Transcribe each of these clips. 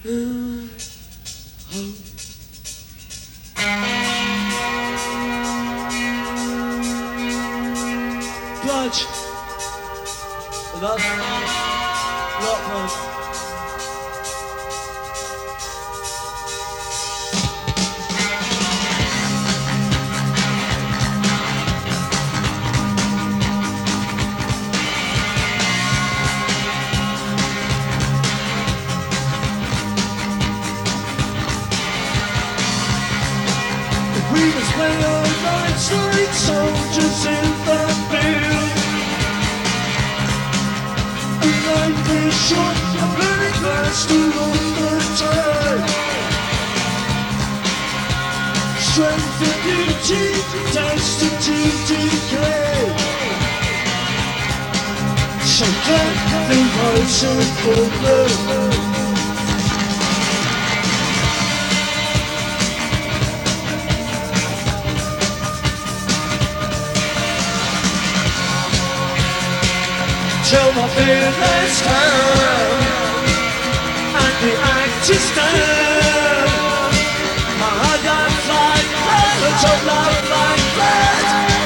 Bludge. That's Lockman. We was playing like soldiers in the field. A life is short, a very fast to on the time. Strength and beauty, destined to decay. So get the voice for the till my feelings turn and the act is done. My heart got like birds of love like bread.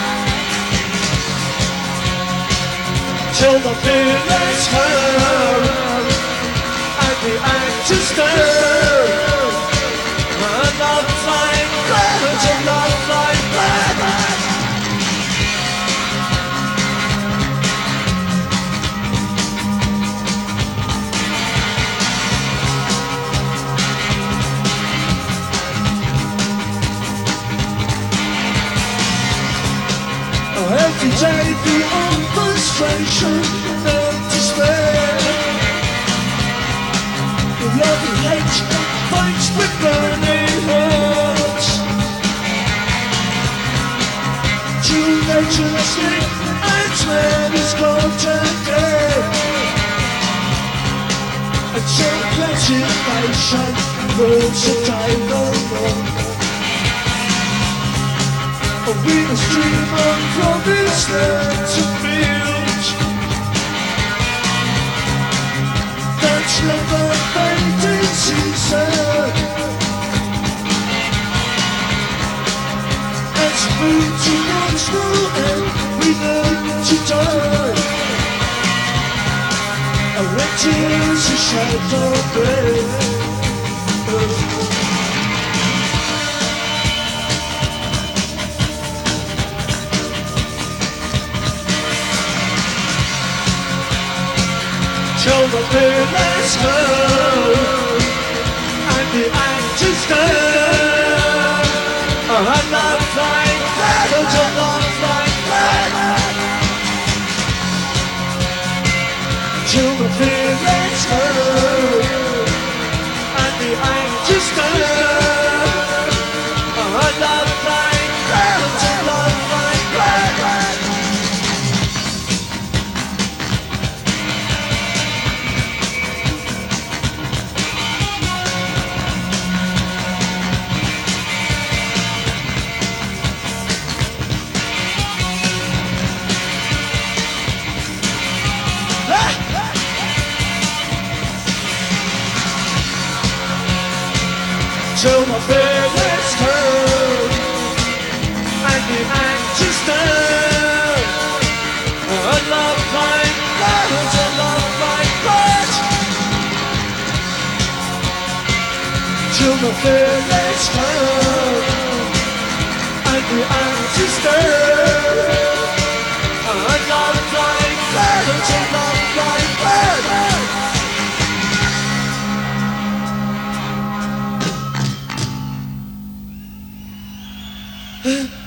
Till my feelings turn and the act is done. My love like birds of love like bread. Every day the own frustration and despair. The love and hate fights with burning hearts. True nature sleep and man is contented. And so legislation rules the day no more. We must dream on promised lands and fields. That's never fading season. As food to once will end, we learn to die. A wretch is a shadow grave. Till the feelings go and the act is done. I love like that, I love like that. Till the feelings go and the act is done. I love like that, I love like that. Till my feelings turn and the act is done. A love like that, a love like that. Till my feelings turn and the act is done. A love like that, a love like that. Huh?